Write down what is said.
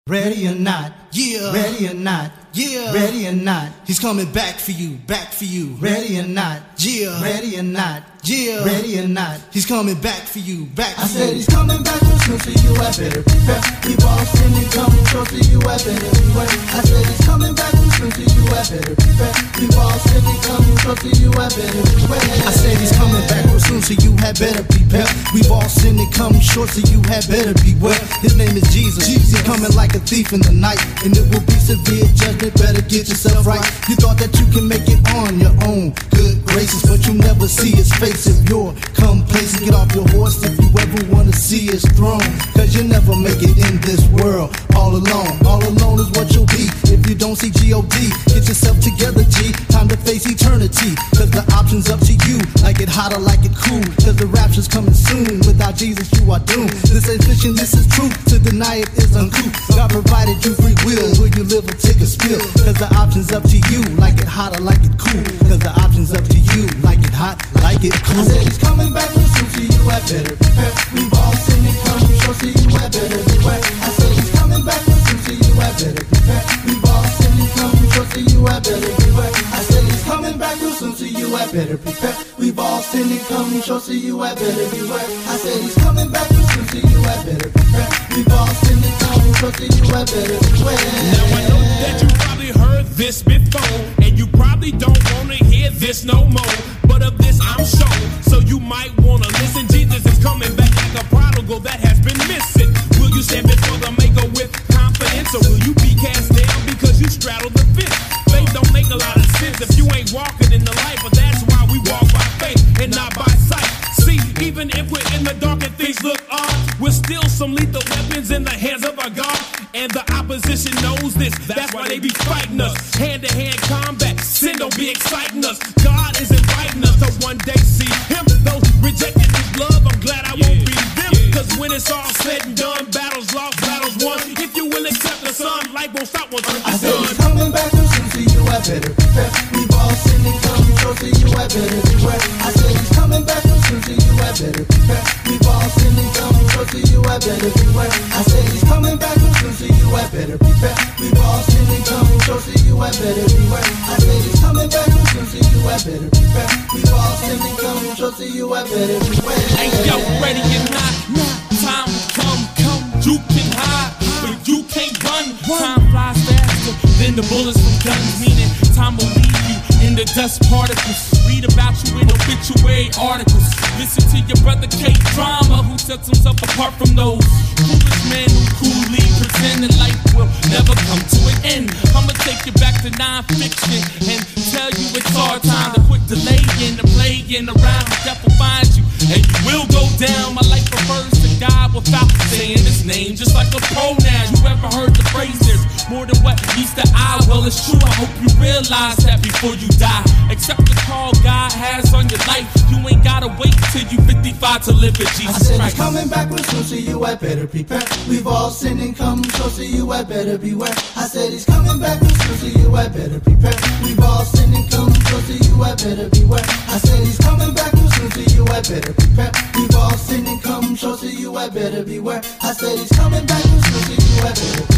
Ready or not, Yeah. ready or not, Yeah. ready or not, He's coming back for you, back for you. ready or not, Yeah. ready or not, Yeah. ready or not. He's coming back for you, back I for said you. he's coming back real soon, so you had better prepare. We've all sinned and come short, so you had better beware. I said he's coming back real soon, so you had better prepare. We've all sinned and come short, so you had better beware. I said he's coming back real soon, so you had better prepare. We've all sinned and come short, so you had better beware. His name is Jesus. He's coming like a thief in the night, and it will be severe judgment. Better get yourself right. You thought that you can make it on your own, good gracious, but you never see his face if you're complacent. Get off your horse if you ever wanna see his throne, cause you'll never make it in this world all alone. All alone is what you'll be if you don't see G.O.D. Get yourself together, G. Time to face eternity, cause the option's up to you. Like it hot or like it cool, cause the rapture's coming soon. Without Jesus you are doomed. This ain't fiction, this is truth. To deny it is uncouth. God provided you free will. Will you live or take a spill? Cause the option's up to you. Like it hot or like it cool, cause the option's up to you. Like it hot, like it cool. I said he's coming back real soon, so you had better prepare. We've all sinned and come short, so you had better beware. I said he's coming back real soon, so you had better prepare. We've all sinned and come short, so you had better beware. I said he's coming back real soon, so you had better prepare. We've all sinned and come short, so you had better beware. I said he's coming back real soon, so you had better prepare. We've all sinned and come short, so you had better beware. Now I know that you probably heard this before, and you probably don't wanna hear this no more. But of this I'm sure, so you might wanna listen. Jesus is coming back like a prodigal that has been missing. Will you stand before the maker with confidence, or will you be cast down because you straddle the fence? Faith don't make a lot of sense if you ain't walking in the light, but that's why we walk by faith and not by sight. See, even if we're in the dark and things look odd, we're still some lethal weapons in the hands of our God. And the opposition knows this, that's why they be fighting us. Hand-to-hand combat, sin don't be exciting us. God is inviting us to one day see him. Those rejecting his love, I'm glad I won't be them. Cause when it's all said and done, battles lost, battles won. If you will accept the Son, life won't stop once I it's said he's done. coming back real soon, so you had better prepare. We've all sinned and come short, so you had better beware. I said he's coming back real soon, so you had better prepare. We've all sinned and come short, so you had better beware. I said he's coming back real soon, so you had better prepare. We've all sinned and come short, so you had better beware. I said he's coming back real soon, so you had better prepare. We've all sinned and come short, so you had better beware. Ain't yo ready or not? Time will come. You can hide, but you can't run. Time flies faster than the bullets from guns. Meaning time will leave you in the dust particles. Read about you in obituary articles. Listen to your brother K-Drama, who sets himself apart from those foolish men who coolly pretend that life will never come to an end. I'ma take you back to non-fiction and tell you it's hard time to quit delaying and playing around. Death will find you and you will go down. My life refers to God without saying his name, just like a pronoun. You ever heard the phrase there's more than what meets the eye? Well, it's true, I hope you realize that before you die. Accept the call God has on your life. You ain't gotta wait till you 55 to live with I Jesus said he's Christ. coming back real soon, so you had better prepare. We've all sinned and come short, so you had better beware. I said he's coming back real soon, so you had better prepare. We've all sinned and come short, so you had better beware. I said he's coming back real soon, so you had better prepare. We've all sinned and come short, so you had better beware. I said he's coming back real soon, so you had better prepare.